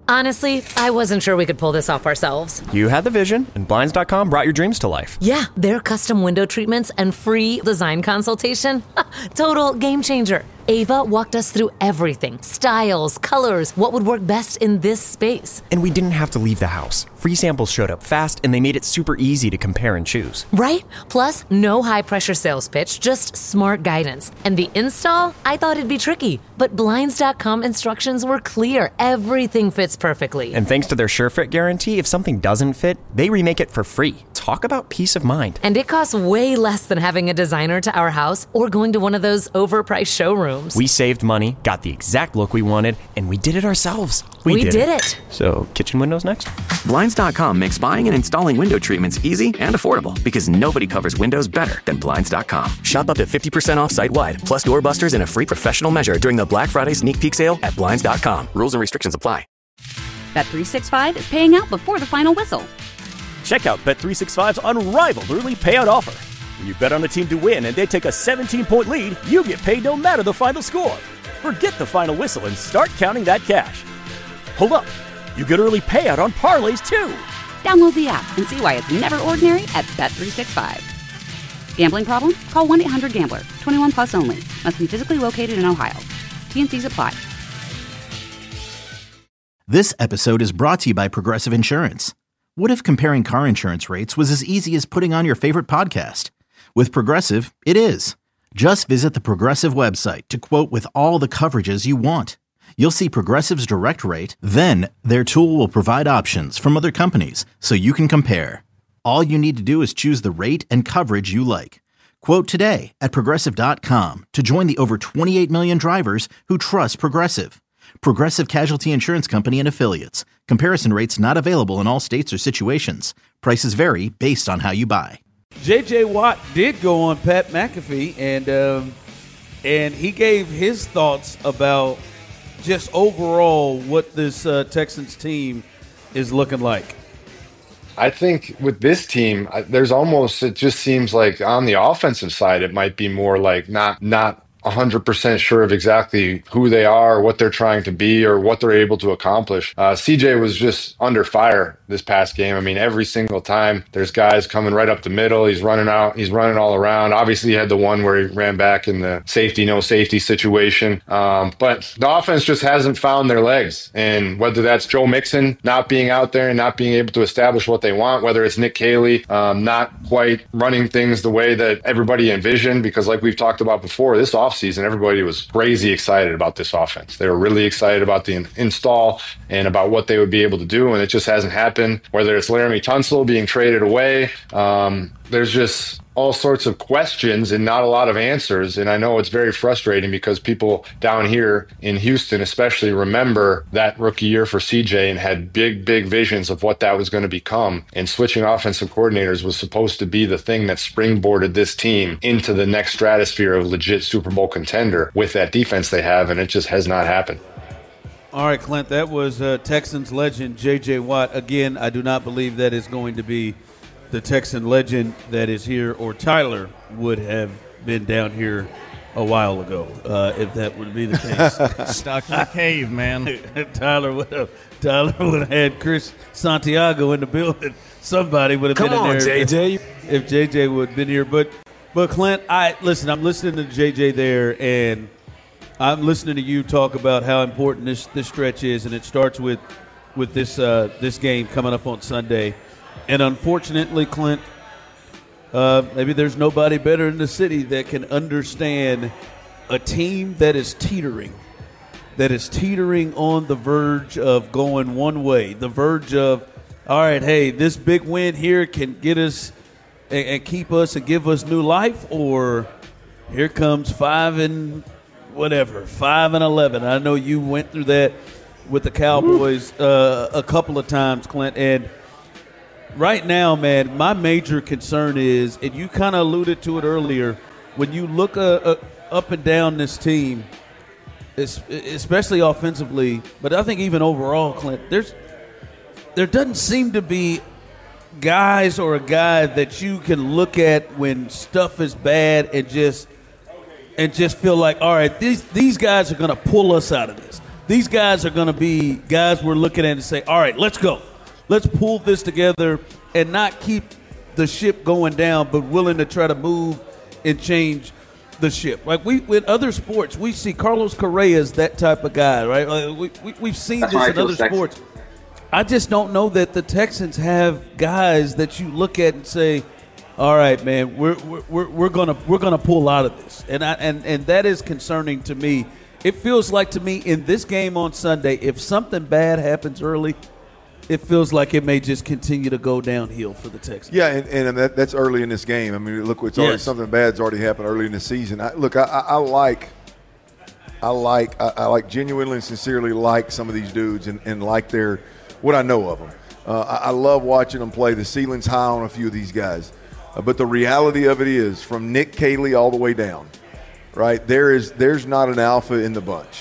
Honestly, I wasn't sure we could pull this off ourselves. You had the vision, and Blinds.com brought your dreams to life. Yeah, their custom window treatments and free design consultation. Total game changer. Ava walked us through everything. Styles, colors, what would work best in this space. And we didn't have to leave the house. Free samples showed up fast, and they made it super easy to compare and choose. Right? Plus, no high-pressure sales pitch, just smart guidance. And the install? I thought it'd be tricky. But Blinds.com instructions were clear. Everything fits perfectly. And thanks to their SureFit guarantee, if something doesn't fit, they remake it for free. Talk about peace of mind. And it costs way less than having a designer to our house or going to one of those overpriced showrooms. We saved money, got the exact look we wanted, and we did it ourselves. We did it. So, kitchen windows next? Blinds.com makes buying and installing window treatments easy and affordable because nobody covers windows better than Blinds.com. Shop up to 50% off site-wide, plus doorbusters and a free professional measure during the Black Friday sneak peek sale at Blinds.com. Rules and restrictions apply. Bet365 is paying out before the final whistle. Check out Bet365's unrivaled early payout offer. When you bet on a team to win and they take a 17-point lead, you get paid no matter the final score. Forget the final whistle and start counting that cash. Hold up. You get early payout on parlays, too. Download the app and see why it's never ordinary at Bet365. Gambling problem? Call 1-800-GAMBLER. 21 plus only. Must be physically located in Ohio. T&Cs apply. This episode is brought to you by Progressive Insurance. What if comparing car insurance rates was as easy as putting on your favorite podcast? With Progressive, it is. Just visit the Progressive website to quote with all the coverages you want. You'll see Progressive's direct rate, then their tool will provide options from other companies so you can compare. All you need to do is choose the rate and coverage you like. Quote today at Progressive.com to join the over 28 million drivers who trust Progressive. Progressive Casualty Insurance Company and Affiliates. Comparison rates not available in all states or situations. Prices vary based on how you buy. J.J. Watt did go on Pat McAfee, and he gave his thoughts about just overall what this Texans team is looking like. I think with this team, it just seems like on the offensive side, it might be more like not 100% sure of exactly who they are, what they're trying to be, or what they're able to accomplish. CJ was just under fire this past game. I mean, every single time there's guys coming right up the middle. He's running out. He's running all around. Obviously, he had the one where he ran back in the no safety situation. But the offense just hasn't found their legs. And whether that's Joe Mixon not being out there and not being able to establish what they want, whether it's Nick Caley not quite running things the way that everybody envisioned, because like we've talked about before, this offseason, everybody was crazy excited about this offense. They were really excited about the install and about what they would be able to do, and it just hasn't happened. Whether it's Laramie Tunsil being traded away, there's just all sorts of questions and not a lot of answers. And I know it's very frustrating because people down here in Houston especially remember that rookie year for CJ and had big visions of what that was going to become. And switching offensive coordinators was supposed to be the thing that springboarded this team into the next stratosphere of legit Super Bowl contender with that defense they have, and it just has not happened. All right, Clint, that was Texans legend J.J. Watt. Again, I do not believe that is going to be the Texan legend that is here, or Tyler would have been down here a while ago, if that would be the case. Stuck in a cave, man. Tyler would have had Chris Santiago in the building. Somebody would have been in there. Come on, JJ. If JJ would have been here. But Clint, I'm listening to JJ there, and I'm listening to you talk about how important this stretch is, and it starts with this game coming up on Sunday. And unfortunately, Clint, maybe there's nobody better in the city that can understand a team that is teetering on the verge of going one way, the verge of, all right, hey, this big win here can get us and keep us and give us new life, or here comes 5-11. I know you went through that with the Cowboys a couple of times, Clint, and right now, man, my major concern is, and you kind of alluded to it earlier, when you look up and down this team, especially offensively, but I think even overall, Clint, there doesn't seem to be guys or a guy that you can look at when stuff is bad and just feel like, all right, these guys are going to pull us out of this. these guys are going to be guys we're looking at and say, all right, let's go. Let's pull this together and not keep the ship going down, but willing to try to move and change the ship. Like with other sports, we see Carlos Correa is that type of guy, right? We've seen this in other sports. I just don't know that the Texans have guys that you look at and say, all right, man, we're gonna pull out of this, and that is concerning to me. It feels like to me in this game on Sunday, if something bad happens early, it feels like it may just continue to go downhill for the Texans. Yeah, and that's early in this game. I mean, look, it's already something bad's already happened early in the season. I genuinely and sincerely like some of these dudes and like what I know of them. I love watching them play. The ceiling's high on a few of these guys. But the reality of it is, from Nick Caley all the way down, right? There's not an alpha in the bunch.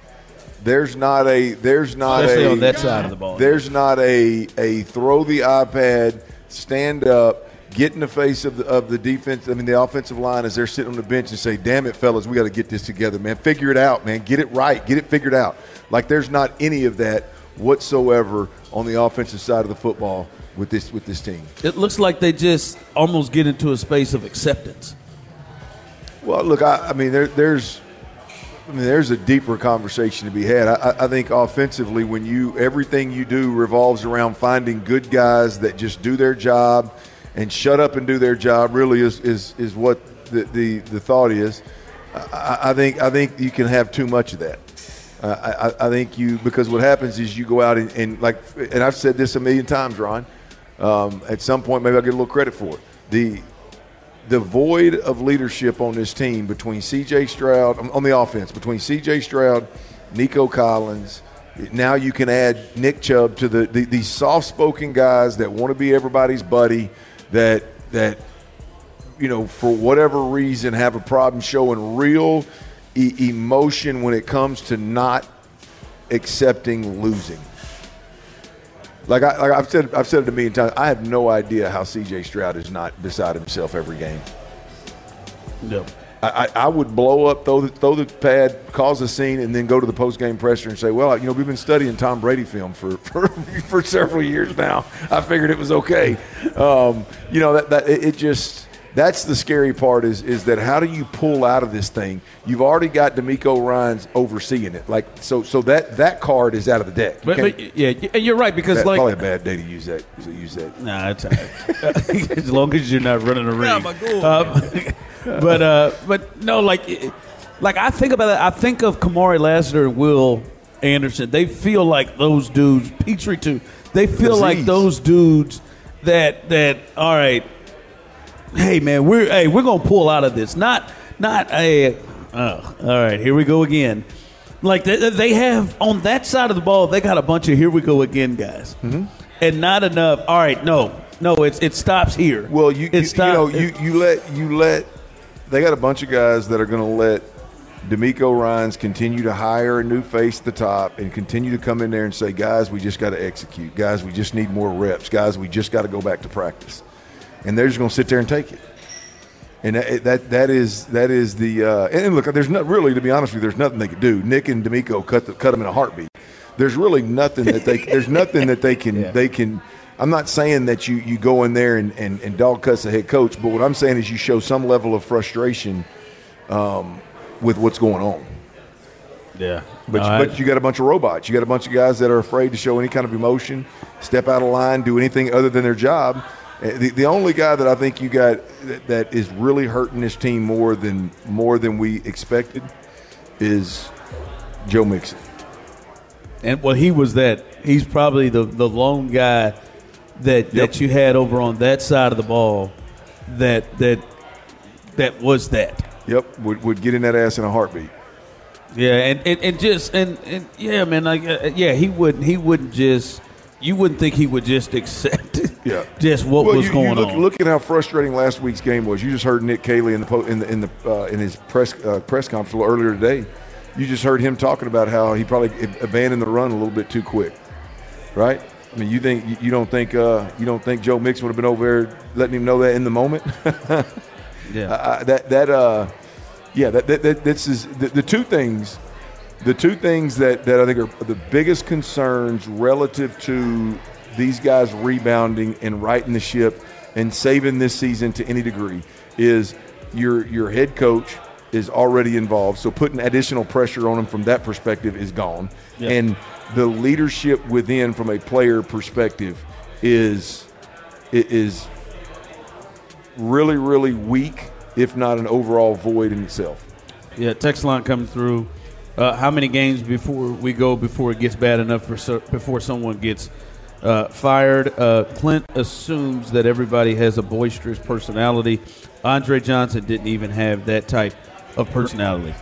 Especially on that side of the ball. There's not a throw the iPad, stand up, get in the face of the defense. I mean, the offensive line as they're sitting on the bench and say, "Damn it, fellas, we got to get this together, man. Figure it out, man. Get it right. Get it figured out." Like there's not any of that whatsoever on the offensive side of the football with this team. It looks like they just almost get into a space of acceptance. Well, look, I mean, there's a deeper conversation to be had. I think offensively, when everything you do revolves around finding good guys that just do their job and shut up and do their job, really is what the thought is. I think you can have too much of that. I think because what happens is you go out and I've said this a million times, Ron. At some point, maybe I'll get a little credit for it. The void of leadership on this team between C.J. Stroud on the offense, between C.J. Stroud, Nico Collins. Now you can add Nick Chubb to these soft-spoken guys that want to be everybody's buddy. That for whatever reason have a problem showing real emotion when it comes to not accepting losing. Like I've said it a million times. I have no idea how C.J. Stroud is not beside himself every game. No. I would blow up, throw the pad, cause a scene, and then go to the post-game presser and say, well, we've been studying Tom Brady film for several years now. I figured it was okay. That's the scary part is that how do you pull out of this thing? You've already got DeMeco Ryans overseeing it. So that card is out of the deck. But you're right, because that's probably a bad day to use that. Nah, it's all right. As long as you're not running a ring. But no, like I think about it. I think of Kamari Lassiter and Will Anderson. They feel like those dudes. Petrie too. They feel like those dudes that all right. Hey man, we're gonna pull out of this. Not a. All right, here we go again. Like they have on that side of the ball, they got a bunch of here we go again guys, and not enough. All right, no, it stops here. Well, you let. They got a bunch of guys that are going to let DeMeco Ryans continue to hire a new face at the top and continue to come in there and say, guys, we just got to execute. Guys, we just need more reps. Guys, we just got to go back to practice. And they're just going to sit there and take it. And that is the and look, there's not really, to be honest with you, there's nothing they could do. Nick and DeMeco cut them in a heartbeat. There's really nothing that they can. I'm not saying that you go in there and dog cuss the head coach, but what I'm saying is you show some level of frustration with what's going on. Yeah. But you got a bunch of robots. You got a bunch of guys that are afraid to show any kind of emotion, step out of line, do anything other than their job. The only guy that I think you got that is really hurting this team more than we expected is Joe Mixon. And he was that. He's probably the lone guy that you had over on that side of the ball that was that. Yep, would get in that ass in a heartbeat. Yeah, and yeah, man, he wouldn't just. You wouldn't think he would just accept just what was going on. Look at how frustrating last week's game was. You just heard Nick Caley in his press conference earlier today. You just heard him talking about how he probably abandoned the run a little bit too quick, right? I mean, you don't think Joe Mixon would have been over there letting him know that in the moment? Yeah. This is the two things The two things that I think are the biggest concerns relative to these guys rebounding and righting the ship and saving this season to any degree is your head coach is already involved, so putting additional pressure on them from that perspective is gone. Yep. And the leadership within from a player perspective is really, really weak, if not an overall void in itself. Yeah, text line coming through. How many games before it gets bad enough before someone gets fired? Clint assumes that everybody has a boisterous personality. Andre Johnson didn't even have that type of personality.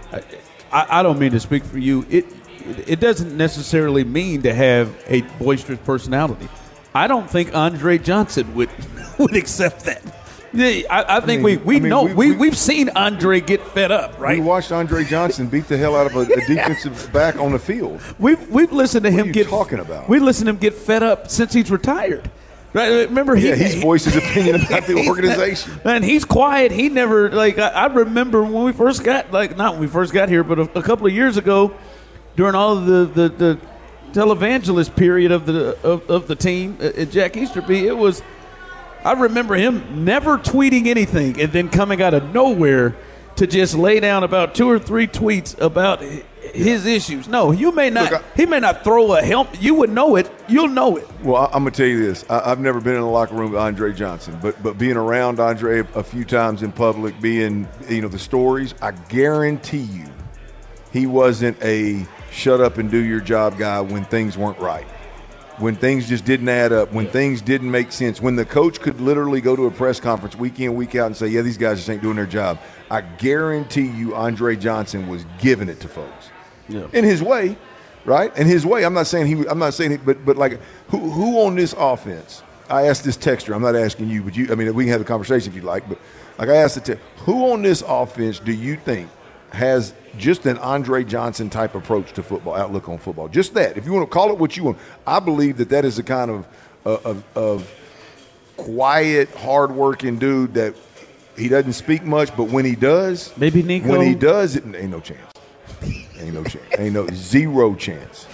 I don't mean to speak for you. It doesn't necessarily mean to have a boisterous personality. I don't think Andre Johnson would accept that. I think we've seen Andre get fed up, right? We watched Andre Johnson beat the hell out of a defensive back on the field. We've listened to him get talking about. We listened to him get fed up since he's retired. Right? Remember, he's voiced his opinion about the organization, and he's quiet. He never I remember when we first got not when we first got here, but a couple of years ago, during all of the televangelist period of the team at Jack Easterby, it was. I remember him never tweeting anything and then coming out of nowhere to just lay down about 2 or 3 tweets about his issues. No, you may not. Look, he may not throw a helmet. You would know it. You'll know it. Well, I'm going to tell you this. I've never been in the locker room with Andre Johnson, but being around Andre a few times in public, being the stories, I guarantee you, he wasn't a shut up and do your job guy when things weren't right. When things just didn't add up, when things didn't make sense, when the coach could literally go to a press conference week in, week out and say, yeah, these guys just ain't doing their job. I guarantee you Andre Johnson was giving it to folks. Yeah. In his way, right? In his way. I'm not saying but like who on this offense? I asked this texter. I'm not asking you, but we can have a conversation if you like, but like I asked who on this offense do you think has just an Andre Johnson type approach to football, outlook on football? Just that. If you want to call it what you want, I believe that is a kind of quiet, hardworking dude that he doesn't speak much, but when he does, maybe Nico. When he does, it ain't no chance. Ain't no chance. Zero chance.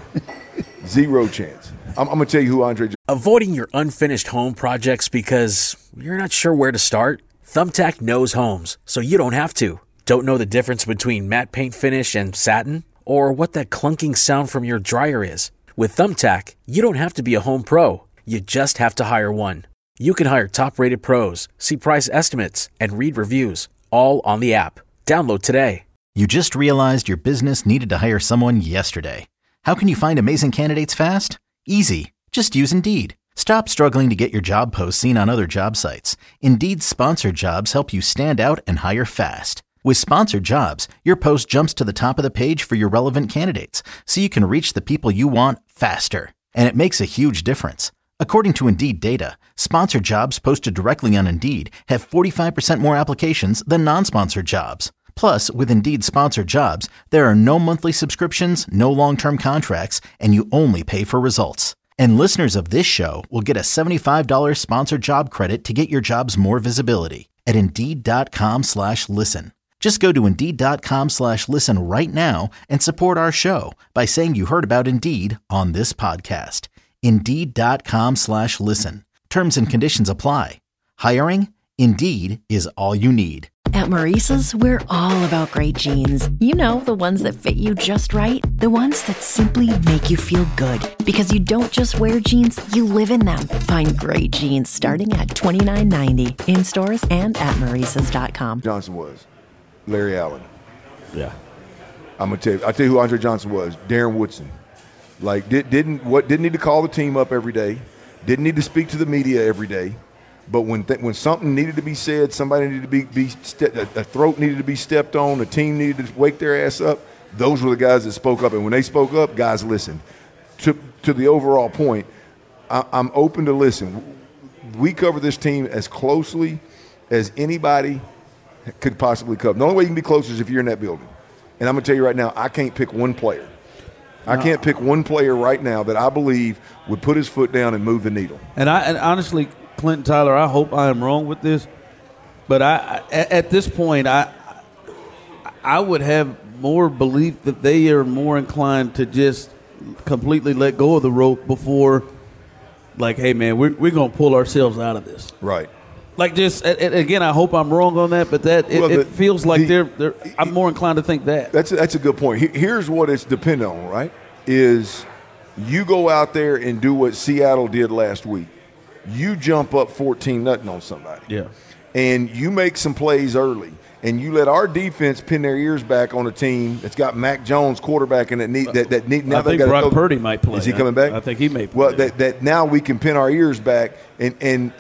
Zero chance. I'm going to tell you who Andre Johnson. Avoiding your unfinished home projects because you're not sure where to start? Thumbtack knows homes, so you don't have to. Don't know the difference between matte paint finish and satin? Or what that clunking sound from your dryer is? With Thumbtack, you don't have to be a home pro. You just have to hire one. You can hire top-rated pros, see price estimates, and read reviews, all on the app. Download today. You just realized your business needed to hire someone yesterday. How can you find amazing candidates fast? Easy. Just use Indeed. Stop struggling to get your job posts seen on other job sites. Indeed's sponsored jobs help you stand out and hire fast. With sponsored jobs, your post jumps to the top of the page for your relevant candidates, so you can reach the people you want faster. And it makes a huge difference. According to Indeed data, sponsored jobs posted directly on Indeed have 45% more applications than non-sponsored jobs. Plus, with Indeed sponsored jobs, there are no monthly subscriptions, no long-term contracts, and you only pay for results. And listeners of this show will get a $75 sponsored job credit to get your jobs more visibility at Indeed.com/listen. Just go to Indeed.com/listen right now and support our show by saying you heard about Indeed on this podcast. Indeed.com/listen. Terms and conditions apply. Hiring? Indeed is all you need. At Maurice's, we're all about great jeans. You know, the ones that fit you just right. The ones that simply make you feel good. Because you don't just wear jeans, you live in them. Find great jeans starting at $29.90 in stores and at Maurice's.com. Johnson was Larry Allen. Yeah. I'll tell you who Andre Johnson was. Darren Woodson. Like didn't need to call the team up every day. Didn't need to speak to the media every day. But when something needed to be said, somebody needed to a throat needed to be stepped on, a team needed to wake their ass up, those were the guys that spoke up. And when they spoke up, guys listened. To the overall point, I'm open to listen. We cover this team as closely as anybody could possibly cover. The only way you can be closer is if you're in that building. And I'm going to tell you right now, I can't pick one player. I can't pick one player right now that I believe would put his foot down and move the needle. And honestly, Clinton Tyler, I hope I am wrong with this, but at this point, I would have more belief that they are more inclined to just completely let go of the rope before, like, hey, man, we're going to pull ourselves out of this. Right. Like, just, again, I hope I'm wrong on that, but it feels like I'm more inclined to think that. That's a good point. Here's what it's dependent on, right, is you go out there and do what Seattle did last week. You jump up 14-0 on somebody. Yeah. And you make some plays early. And you let our defense pin their ears back on a team that's got Mac Jones quarterback and I think Brock Purdy might play. Is he coming back? I think he may play. Well, that now we can pin our ears back, and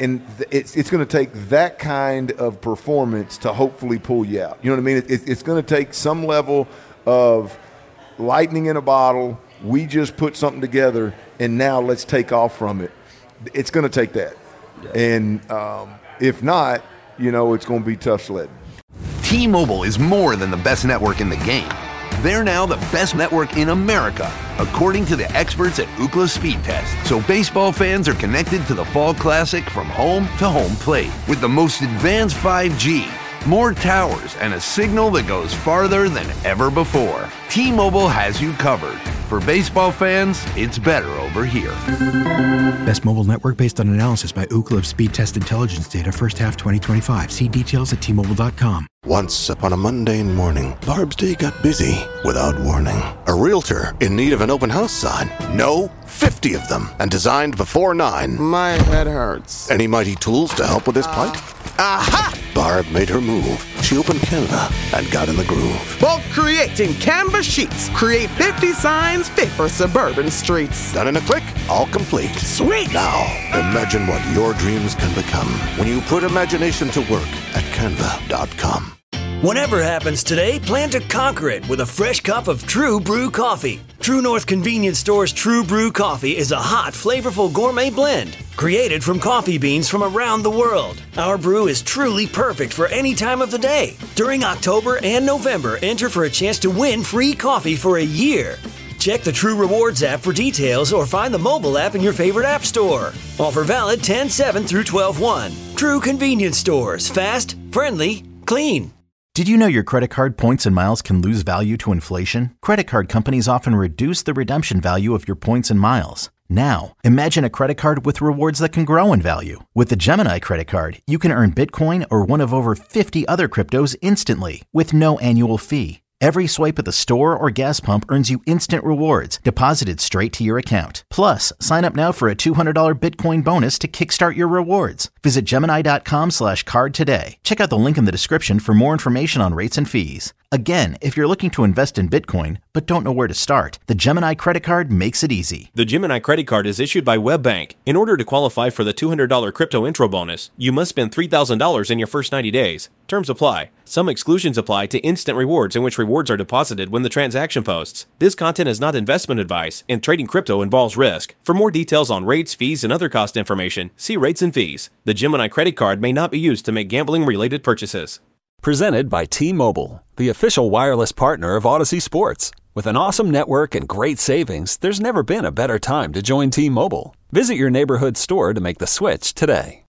it's going to take that kind of performance to hopefully pull you out. You know what I mean? It's going to take some level of lightning in a bottle. We just put something together, and now let's take off from it. It's going to take that. Yeah. And if not, it's going to be tough sledding. T-Mobile is more than the best network in the game. They're now the best network in America, according to the experts at Ookla Speed Test. So baseball fans are connected to the Fall Classic from home to home plate with the most advanced 5G, more towers, and a signal that goes farther than ever before. T-Mobile has you covered. For baseball fans, it's better over here. Best mobile network based on analysis by Ookla of Speed Test Intelligence data first half 2025. See details at T-Mobile.com. Once upon a mundane morning, Barb's day got busy without warning. A realtor in need of an open house sign. No, 50 of them, and designed before 9. My head hurts. Any mighty tools to help with this plight? Aha! Barb made her move. She opened Canva and got in the groove. Bulk creating Canva sheets. Create 50 signs fit for suburban streets. Done in a click, all complete. Sweet! Now, imagine what your dreams can become when you put imagination to work at Canva.com. Whatever happens today, plan to conquer it with a fresh cup of True Brew coffee. True North Convenience Store's True Brew coffee is a hot, flavorful gourmet blend created from coffee beans from around the world. Our brew is truly perfect for any time of the day. During October and November, enter for a chance to win free coffee for a year. Check the True Rewards app for details or find the mobile app in your favorite app store. Offer valid 10/7 through 12/1. True Convenience Stores. Fast, friendly, clean. Did you know your credit card points and miles can lose value to inflation? Credit card companies often reduce the redemption value of your points and miles. Now, imagine a credit card with rewards that can grow in value. With the Gemini credit card, you can earn Bitcoin or one of over 50 other cryptos instantly with no annual fee. Every swipe at the store or gas pump earns you instant rewards deposited straight to your account. Plus, sign up now for a $200 Bitcoin bonus to kickstart your rewards. Visit Gemini.com/card today. Check out the link in the description for more information on rates and fees. Again, if you're looking to invest in Bitcoin but don't know where to start, the Gemini credit card makes it easy. The Gemini credit card is issued by WebBank. In order to qualify for the $200 crypto intro bonus, you must spend $3,000 in your first 90 days. Terms apply. Some exclusions apply to instant rewards in which rewards are deposited when the transaction posts. This content is not investment advice, and trading crypto involves risk. For more details on rates, fees, and other cost information, see rates and fees. The Gemini credit card may not be used to make gambling-related purchases. Presented by T-Mobile, the official wireless partner of Odyssey Sports. With an awesome network and great savings, there's never been a better time to join T-Mobile. Visit your neighborhood store to make the switch today.